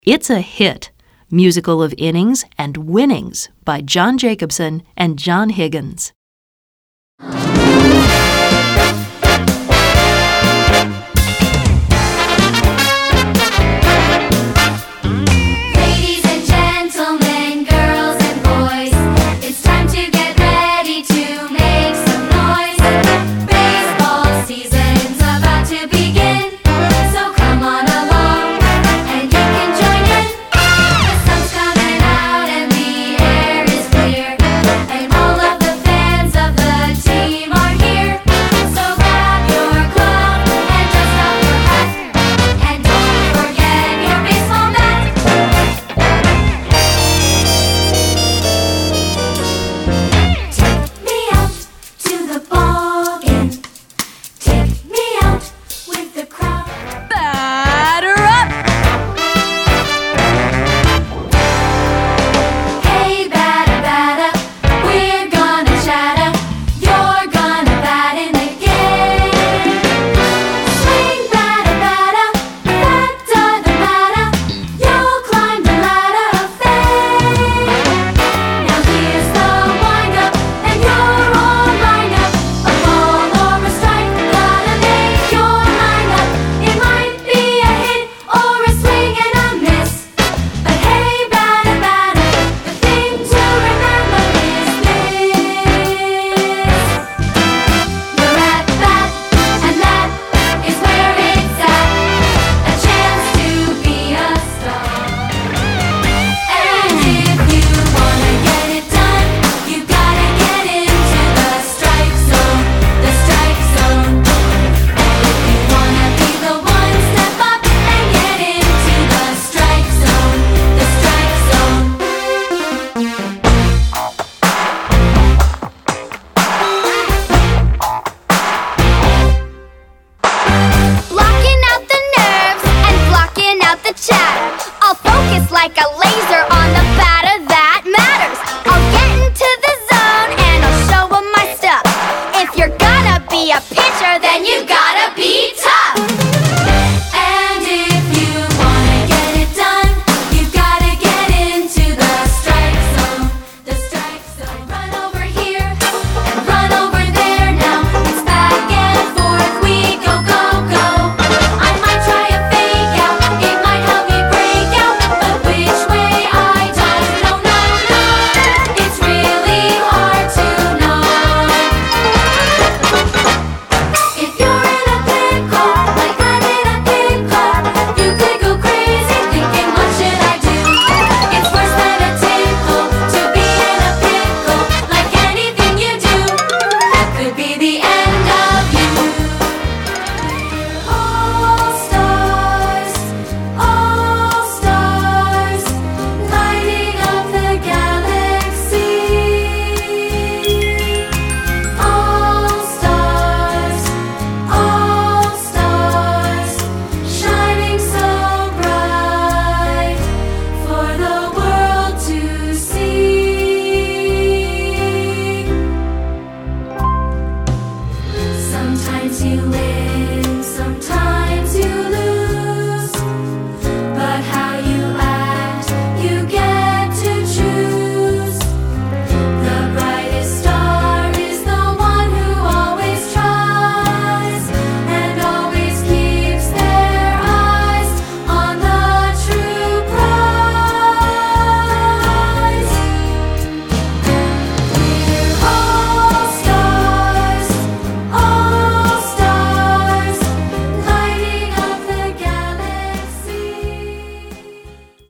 It's a hit, Musical of Innings and Winnings by John Jacobson and John Higgins. Ladies and gentlemen, girls and boys, it's time to get ready to make some noise. Baseball season's about to begin, so come on along and you can join in. The sun's coming out and the air is clear, and all of the fans of the team are here. So grab your glove and dust off your hat, and don't forget your baseball bat. Take me out to the ball game. Take me out with the crowd. Batter up! Hey, batter, batter, we're gonna chatter. You're gonna bat in the game. Swing, batter, batter, that doesn't matter. You'll climb the ladder of fame. Now here's the wind-up, and you're all lined up. A ball or a strike, gotta make your mind up. It might be a hit or a swing and a miss, but hey, batter, batter, the thing to remember is this: you're at bat, and that is where it's at. A chance to be a star. And if you wanna get it done, you gotta get into the strike zone, the strike zone. And if you wanna be the one, step up and get into the strike zone, the strike zone. Blocking out the nerves and blocking out the chatter. I'll focus like a